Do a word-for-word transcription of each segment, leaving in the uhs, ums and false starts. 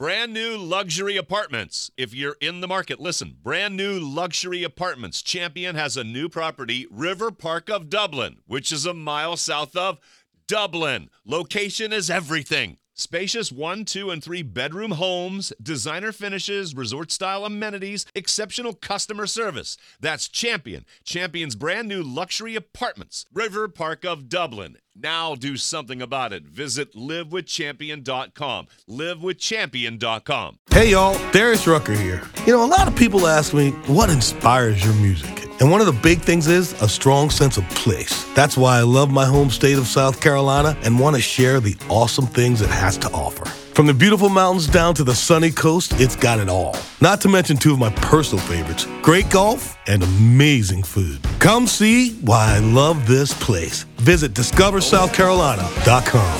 Brand new luxury apartments. If you're in the market, listen. Brand new luxury apartments. Champion has a new property, River Park of Dublin, which is a mile south of Dublin. Location is everything. Spacious one, two, and three bedroom homes, designer finishes, resort-style amenities, exceptional customer service. That's Champion. Champion's brand new luxury apartments, River Park of Dublin. Now do something about it. Visit live with champion dot com. live with champion dot com. Hey, y'all. Darius Rucker here. You know, a lot of people ask me, what inspires your music? And one of the big things is a strong sense of place. That's why I love my home state of South Carolina and want to share the awesome things it has to offer. From the beautiful mountains down to the sunny coast, it's got it all. Not to mention two of my personal favorites, great golf and amazing food. Come see why I love this place. Visit discover south carolina dot com.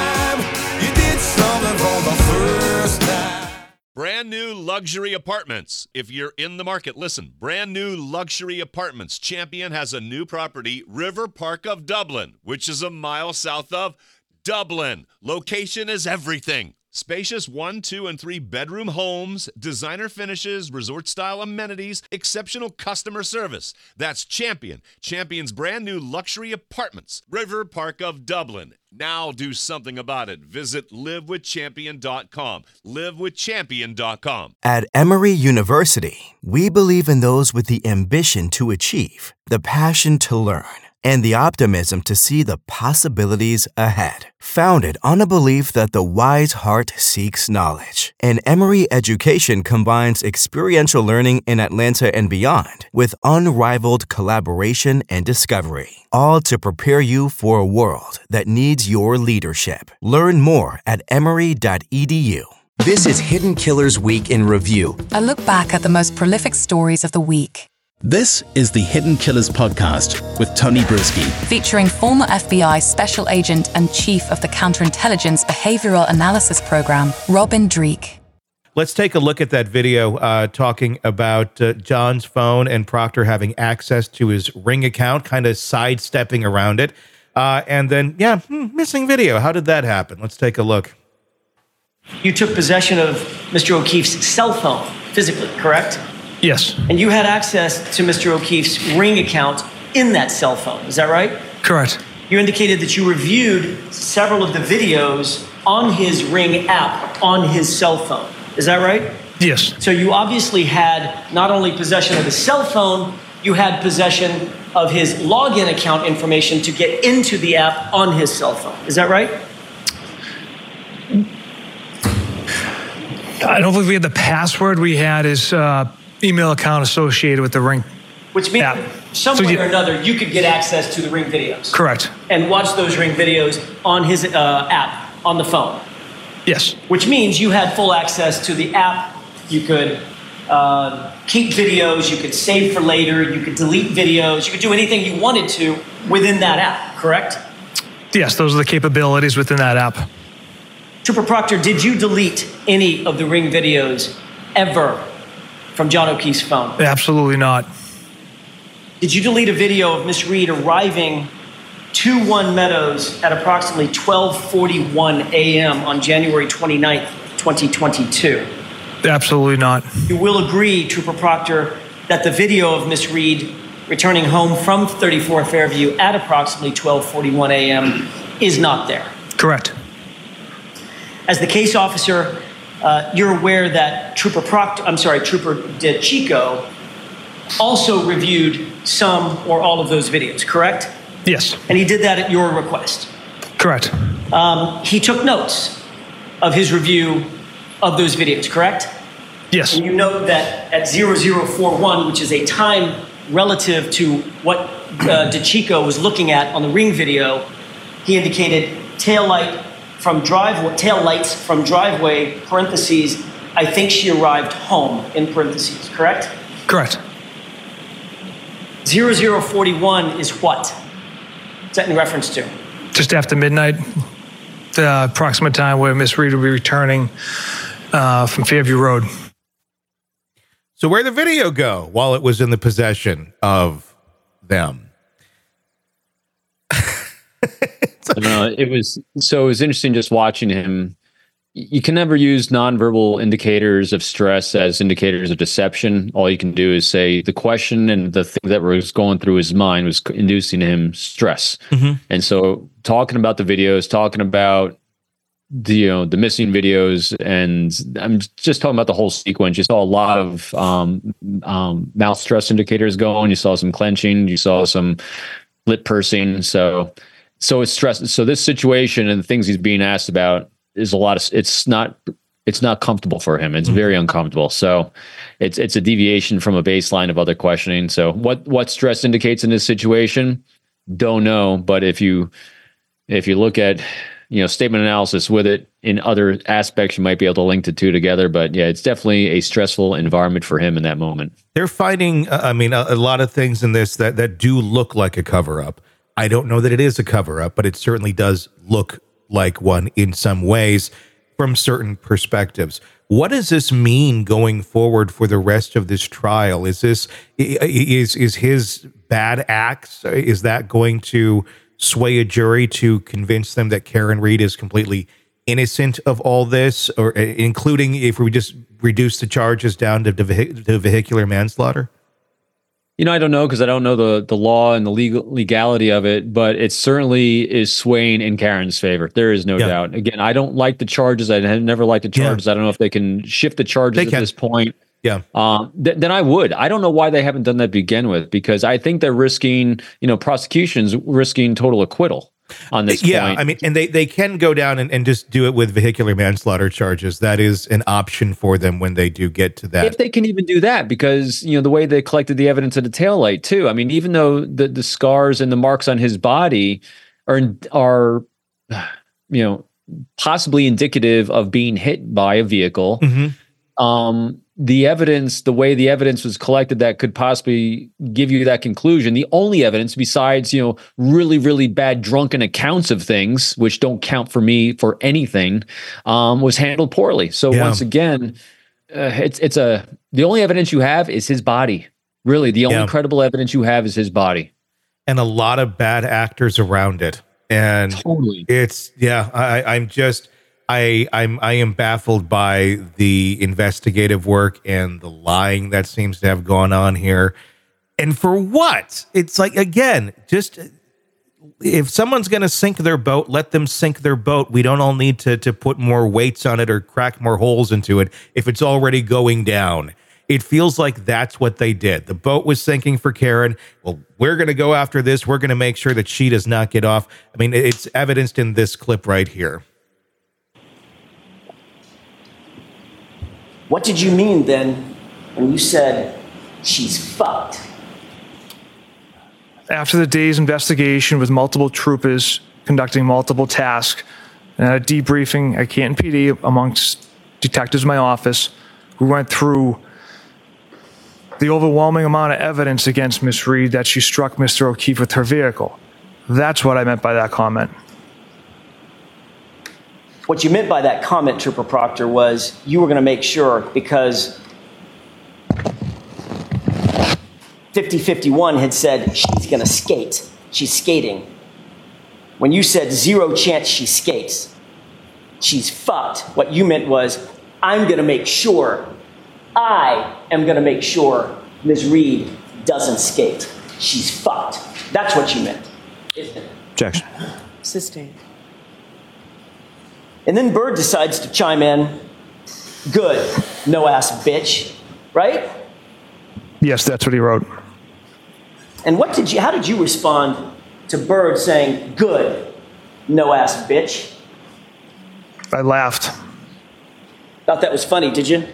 Brand new luxury apartments. If you're in the market, listen. Brand new luxury apartments. Champion has a new property, River Park of Dublin, which is a mile south of Dublin. Location is everything. Spacious one, two, and three bedroom homes, designer finishes, resort-style amenities, exceptional customer service. That's Champion. Champion's brand new luxury apartments, River Park of Dublin. Now do something about it. Visit live with champion dot com. live with champion dot com. At Emory University, we believe in those with the ambition to achieve, the passion to learn, and the optimism to see the possibilities ahead. Founded on a belief that the wise heart seeks knowledge, and Emory education combines experiential learning in Atlanta and beyond with unrivaled collaboration and discovery, all to prepare you for a world that needs your leadership. Learn more at emory dot e d u. This is Hidden Killers Week in Review. A look back at the most prolific stories of the week. This is the Hidden Killers podcast with Tony Brueski. Featuring former F B I Special Agent and Chief of the Counterintelligence Behavioral Analysis Program, Robin Dreeke. Let's take a look at that video uh, talking about uh, John's phone and Proctor having access to his Ring account, kind of sidestepping around it. Uh, and then, yeah, hmm, missing video. How did that happen? Let's take a look. You took possession of Mister O'Keefe's cell phone, physically, correct? Yes. And you had access to Mister O'Keefe's Ring account in that cell phone, is that right? Correct. You indicated that you reviewed several of the videos on his Ring app on his cell phone, is that right? Yes. So you obviously had not only possession of his cell phone, you had possession of his login account information to get into the app on his cell phone, is that right? I don't believe we had the password. We had his uh, email account associated with the Ring. Which means app. some So way you- or another, you could get access to the Ring videos. Correct. And watch those Ring videos on his uh, app, on the phone. Yes. Which means you had full access to the app. You could uh, keep videos, you could save for later, you could delete videos, you could do anything you wanted to within that app, correct? Yes, those are the capabilities within that app. Trooper Proctor, did you delete any of the Ring videos ever from John O'Keefe's phone? Absolutely not. Did you delete a video of Miss Reed arriving to One Meadows at approximately twelve forty-one a.m. on January twenty-ninth, twenty twenty-two? Absolutely not. You will agree, Trooper Proctor, that the video of Miss Reed returning home from thirty-four Fairview at approximately twelve forty-one a.m. is not there. Correct. As the case officer, uh, you're aware that Trooper Proctor, I'm sorry, Trooper DeChico also reviewed some or all of those videos, correct? Yes. And he did that at your request. Correct. Um, he took notes of his review of those videos, correct? Yes. And you note that at zero zero four one, which is a time relative to what uh, DeChico was looking at on the Ring video, he indicated tail light from driveway, tail lights from driveway, parentheses, I think she arrived home, in parentheses, correct? Correct. zero zero four one is what? What's that in reference to? Just after midnight, the approximate time where Miss Reed will be returning uh, from Fairview Road. So where'd the video go while it was in the possession of them? I don't know. It was so it was interesting just watching him, you can never use nonverbal indicators of stress as indicators of deception. All you can do is say the question and the thing that was going through his mind was inducing him stress. Mm-hmm. And so talking about the videos, talking about the, you know, the missing videos, and I'm just talking about the whole sequence. You saw a lot of um, um, mouth stress indicators going. You saw some clenching. You saw some lip pursing. So, so it's stress. So this situation and the things he's being asked about is a lot of, it's not, it's not comfortable for him. It's mm-hmm. very uncomfortable. So it's, it's a deviation from a baseline of other questioning. So what, what stress indicates in this situation? Don't know. But if you, if you look at, you know, statement analysis with it in other aspects, you might be able to link the two together. But yeah, it's definitely a stressful environment for him in that moment. They're finding, uh, I mean, a, a lot of things in this that, that do look like a cover-up. I don't know that it is a cover-up, but it certainly does look like one in some ways from certain perspectives. What does this mean going forward for the rest of this trial? Is this, is, is his bad acts, is that going to sway a jury to convince them that Karen Read is completely innocent of all this, or including if we just reduce the charges down to, to, to vehicular manslaughter? You know, I don't know, because I don't know the, the law and the legal legality of it, but it certainly is swaying in Karen's favor. There is no yeah. doubt. Again, I don't like the charges. I have never liked the charges. Yeah. I don't know if they can shift the charges they at can. this point. Yeah. Um, th- then I would. I don't know why they haven't done that to begin with, because I think they're risking, you know, prosecutions risking total acquittal on this yeah, point. I mean, and they, they can go down and, and just do it with vehicular manslaughter charges. That is an option for them when they do get to that. If they can even do that, because, you know, the way they collected the evidence of the taillight too. I mean, even though the, the scars and the marks on his body are, are, you know, possibly indicative of being hit by a vehicle, mm-hmm. um, the evidence, the way the evidence was collected that could possibly give you that conclusion, the only evidence besides, you know, really, really bad drunken accounts of things, which don't count for me for anything, um, was handled poorly. So yeah. once again, uh, it's, it's a, the only evidence you have is his body. Really, the only yeah. credible evidence you have is his body. And a lot of bad actors around it. And totally. it's, yeah, I, I'm just, I, I'm I am baffled by the investigative work and the lying that seems to have gone on here. And for what? It's like, again, just if someone's going to sink their boat, let them sink their boat. We don't all need to to put more weights on it or crack more holes into it if it's already going down. It feels like that's what they did. The boat was sinking for Karen. Well, we're going to go after this. We're going to make sure that she does not get off. I mean, it's evidenced in this clip right here. What did you mean then when you said she's fucked? After the day's investigation with multiple troopers conducting multiple tasks and a debriefing at Canton P D amongst detectives in my office, we went through the overwhelming amount of evidence against Miss Read that she struck Mister O'Keefe with her vehicle. That's what I meant by that comment. What you meant by that comment, Trooper Proctor, was you were going to make sure, because fifty fifty-one had said she's going to skate. She's skating. When you said zero chance she skates, she's fucked, what you meant was, I'm going to make sure, I am going to make sure Miz Read doesn't skate. She's fucked. That's what you meant, isn't it? Objection. Sustained. And then Bird decides to chime in. Good, no ass bitch, right? Yes, that's what he wrote. And what did you? How did you respond to Bird saying, "Good, no ass bitch"? I laughed. Thought that was funny, did you,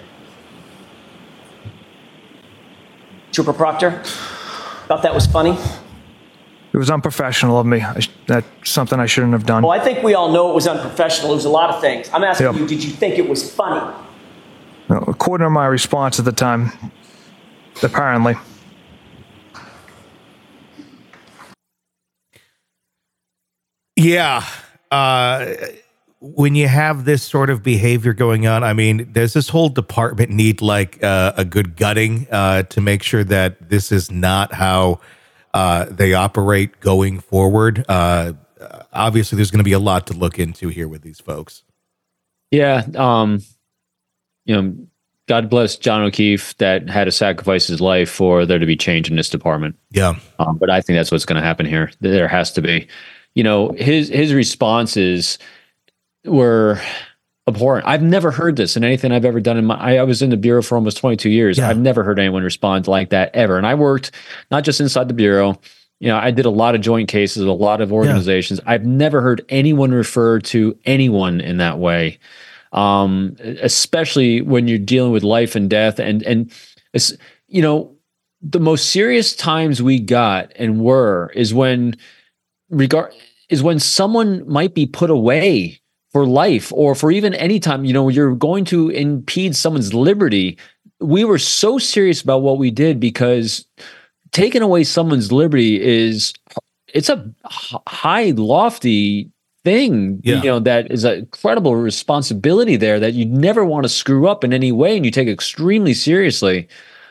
Trooper Proctor? Thought that was funny? It was unprofessional of me. I, that's something I shouldn't have done. Well, I think we all know it was unprofessional. It was a lot of things. I'm asking yep. you, did you think it was funny? No, according to my response at the time, apparently. Yeah. Uh, when you have this sort of behavior going on, I mean, does this whole department need like uh, a good gutting uh, to make sure that this is not how Uh, they operate going forward? Uh, obviously, there's going to be a lot to look into here with these folks. Yeah. Um, you know, God bless John O'Keefe that had to sacrifice his life for there to be change in this department. Yeah. Um, but I think that's what's going to happen here. There has to be. You know, his his responses were abhorrent. I've never heard this in anything I've ever done in my I, I was in the Bureau for almost twenty-two years. Yeah. I've never heard anyone respond like that ever. And I worked not just inside the Bureau. You know, I did a lot of joint cases with a lot of organizations. Yeah. I've never heard anyone refer to anyone in that way. Um, especially when you're dealing with life and death. And, and it's, you know, the most serious times we got and were is when regard is when someone might be put away for life or for even any time, you know, you're going to impede someone's liberty. We were so serious about what we did because taking away someone's liberty is, it's a high, lofty thing, yeah. you know, that is an incredible responsibility there that you never want to screw up in any way, and you take extremely seriously.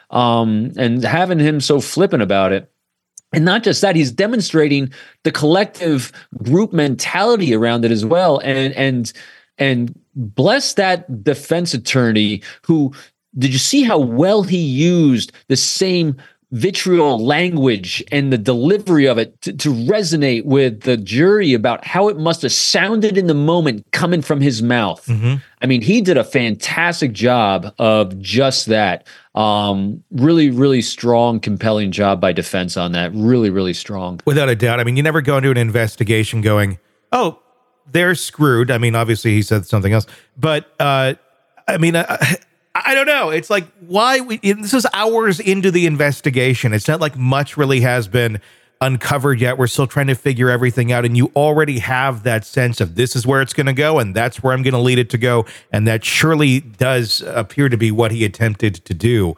Um, and having him so flippant about it, and not just that, he's demonstrating the collective group mentality around it as well. And and and bless that defense attorney who, did you see how well he used the same vitriol language and the delivery of it to, to resonate with the jury about how it must have sounded in the moment coming from his mouth. Mm-hmm. I mean, he did a fantastic job of just that. Um, really, really strong, compelling job by defense on that. Really, really strong. Without a doubt. I mean, you never go into an investigation going, oh, they're screwed. I mean, obviously he said something else, but uh, I mean, I, I don't know. It's like, why we, this is hours into the investigation. It's not like much really has been uncovered yet. We're still trying to figure everything out. And you already have that sense of this is where it's going to go. And that's where I'm going to lead it to go. And that surely does appear to be what he attempted to do.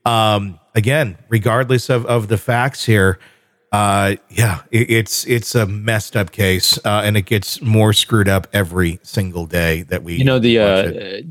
Um, again, regardless of, of the facts here, uh, yeah, it, it's, it's a messed up case. Uh, and it gets more screwed up every single day that we, you know, the, uh,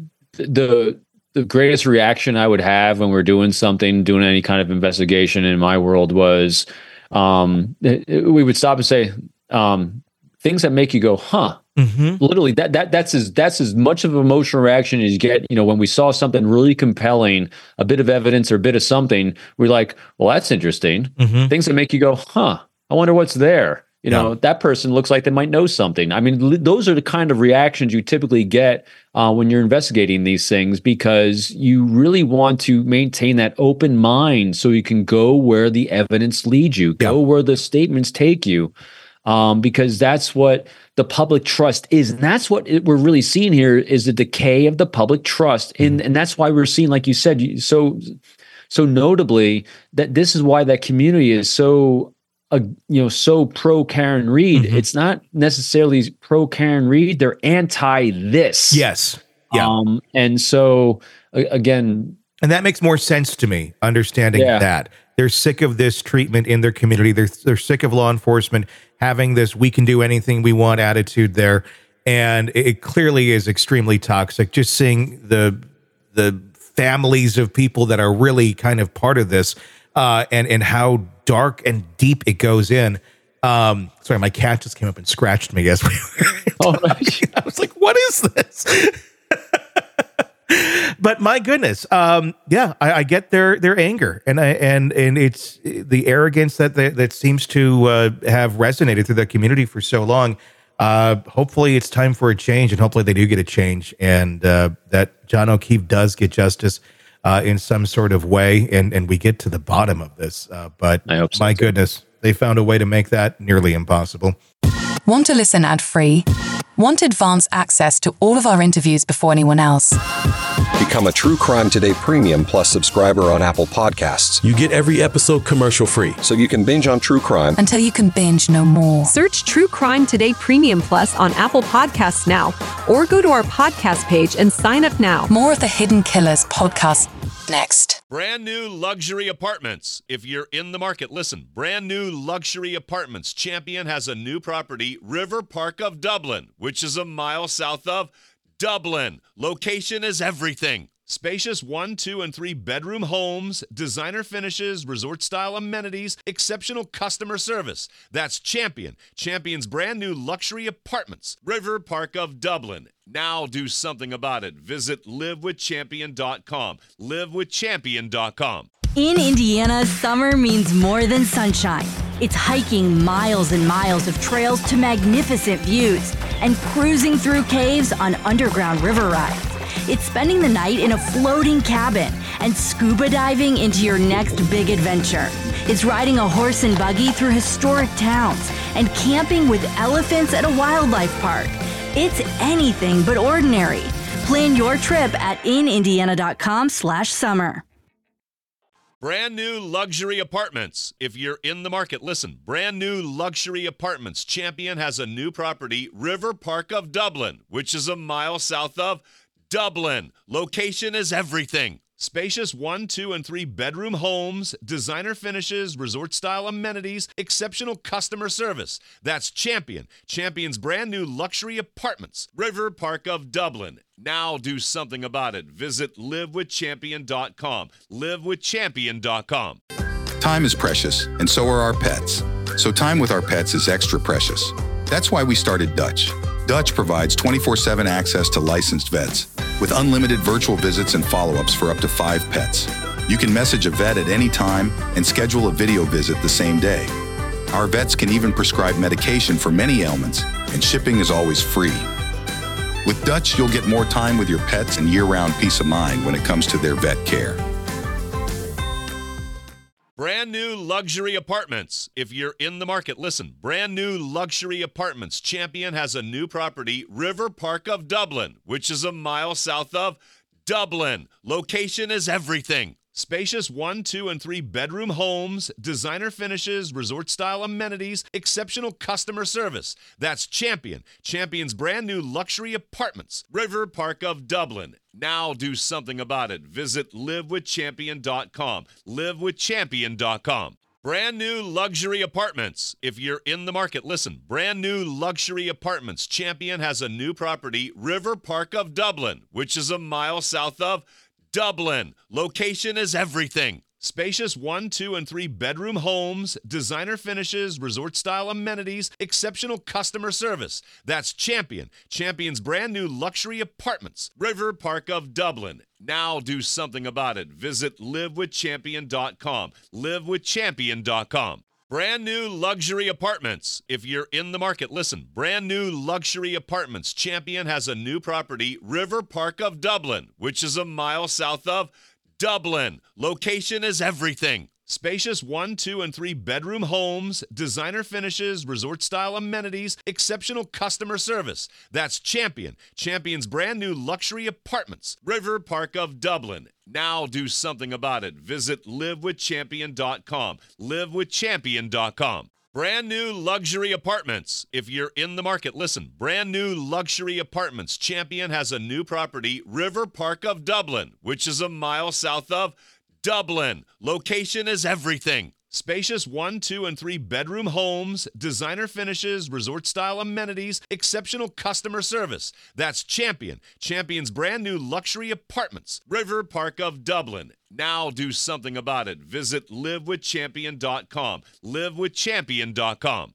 the, The greatest reaction I would have when we're doing something, doing any kind of investigation in my world was um, it, it, we would stop and say um, things that make you go, huh? Mm-hmm. Literally, that that that's as that's as much of an emotional reaction as you get. You know, when we saw something really compelling, a bit of evidence or a bit of something, we're like, well, that's interesting. Mm-hmm. Things that make you go, huh? I wonder what's there. You know, yeah. that person looks like they might know something. I mean, l- those are the kind of reactions you typically get uh, when you're investigating these things, because you really want to maintain that open mind so you can go where the evidence leads you, go yeah. where the statements take you, um, because that's what the public trust is. And that's what it, we're really seeing here is the decay of the public trust. Mm-hmm. And, and that's why we're seeing, like you said, so, so notably that this is why that community is so Uh, you know, so pro Karen Read. Mm-hmm. It's not necessarily pro Karen Read. They're anti this. Yes. Yeah. Um, and so uh, again, and that makes more sense to me, understanding yeah. that they're sick of this treatment in their community. They're, they're sick of law enforcement having this, we can do anything we want attitude there. And it, it clearly is extremely toxic. Just seeing the, the families of people that are really kind of part of this, uh, and, and how dark and deep it goes in. Um, sorry, my cat just came up and scratched me as we were oh, talking. I was like, what is this? But my goodness, um, yeah, I, I get their their anger, and I, and and it's the arrogance that that, that seems to uh, have resonated through the community for so long. Uh, hopefully, it's time for a change, and hopefully, they do get a change, and uh, that John O'Keefe does get justice uh, in some sort of way, and and we get to the bottom of this. Uh, but I hope so my too. goodness, they found a way to make that nearly impossible. Want to listen ad-free? Want advance access to all of our interviews before anyone else? Become a True Crime Today Premium Plus subscriber on Apple Podcasts. You get every episode commercial-free, so you can binge on true crime until you can binge no more. Search True Crime Today Premium Plus on Apple Podcasts now, or go to our podcast page and sign up now. More of the Hidden Killers podcast next. Brand new luxury apartments. If you're in the market, listen. Brand new luxury apartments. Champion has a new property, River Park of Dublin, which is a mile south of Dublin. Location is everything. Spacious one, two, and three bedroom homes, designer finishes, resort-style amenities, exceptional customer service. That's Champion. Champion's brand new luxury apartments. River Park of Dublin. Now do something about it. Visit live with champion dot com. live with champion dot com. In Indiana, summer means more than sunshine. It's hiking miles and miles of trails to magnificent views and cruising through caves on underground river rides. It's spending the night in a floating cabin and scuba diving into your next big adventure. It's riding a horse and buggy through historic towns and camping with elephants at a wildlife park. It's anything but ordinary. Plan your trip at in indiana dot com slash summer. Brand new luxury apartments. If you're in the market, listen. Brand new luxury apartments. Champion has a new property, River Park of Dublin, which is a mile south of Dublin. Location is everything. Spacious one, two, and three bedroom homes, designer finishes, resort-style amenities, exceptional customer service. That's Champion. Champion's brand new luxury apartments. River Park of Dublin. Now do something about it. Visit live with champion dot com. live with champion dot com. Time is precious, and so are our pets. So time with our pets is extra precious. That's why we started Dutch. Dutch provides twenty-four seven access to licensed vets with unlimited virtual visits and follow-ups for up to five pets. You can message a vet at any time and schedule a video visit the same day. Our vets can even prescribe medication for many ailments, and shipping is always free. With Dutch, you'll get more time with your pets and year-round peace of mind when it comes to their vet care. Brand new luxury apartments. If you're in the market, listen. Brand new luxury apartments. Champion has a new property, River Park of Dublin, which is a mile south of Dublin. Location is everything. Spacious one, two, and three bedroom homes, designer finishes, resort-style amenities, exceptional customer service. That's Champion. Champion's brand new luxury apartments. River Park of Dublin. Now do something about it. Visit live with champion dot com. live with champion dot com. Brand new luxury apartments. If you're in the market, listen. Brand new luxury apartments. Champion has a new property, River Park of Dublin, which is a mile south of Dublin. Location is everything. Spacious one, two, and three bedroom homes, designer finishes, resort-style amenities, exceptional customer service. That's Champion. Champion's brand new luxury apartments. River Park of Dublin. Now do something about it. Visit live with champion dot com. live with champion dot com. Brand new luxury apartments. If you're in the market, listen. Brand new luxury apartments. Champion has a new property, River Park of Dublin, which is a mile south of Dublin. Location is everything. Spacious one, two, and three bedroom homes, designer finishes, resort-style amenities, exceptional customer service. That's Champion. Champion's brand new luxury apartments. River Park of Dublin. Now do something about it. Visit live with champion dot com. live with champion dot com. Brand new luxury apartments. If you're in the market, listen. Brand new luxury apartments. Champion has a new property, River Park of Dublin, which is a mile south of Dublin. Location is everything. Spacious one, two, and three bedroom homes, designer finishes, resort-style amenities, exceptional customer service. That's Champion. Champion's brand new luxury apartments. River Park of Dublin. Now do something about it. Visit live with champion dot com. live with champion dot com.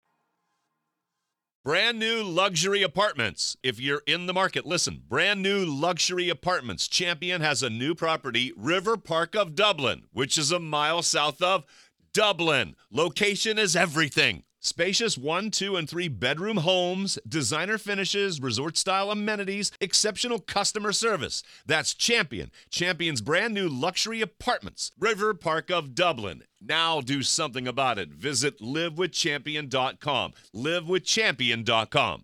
Brand new luxury apartments. If you're in the market, listen. Brand new luxury apartments. Champion has a new property, River Park of Dublin, which is a mile south of Dublin. Location is everything. Spacious one, two, and three bedroom homes, designer finishes, resort-style amenities, exceptional customer service. That's Champion. Champion's brand new luxury apartments. River Park of Dublin. Now do something about it. Visit live with champion dot com. live with champion dot com.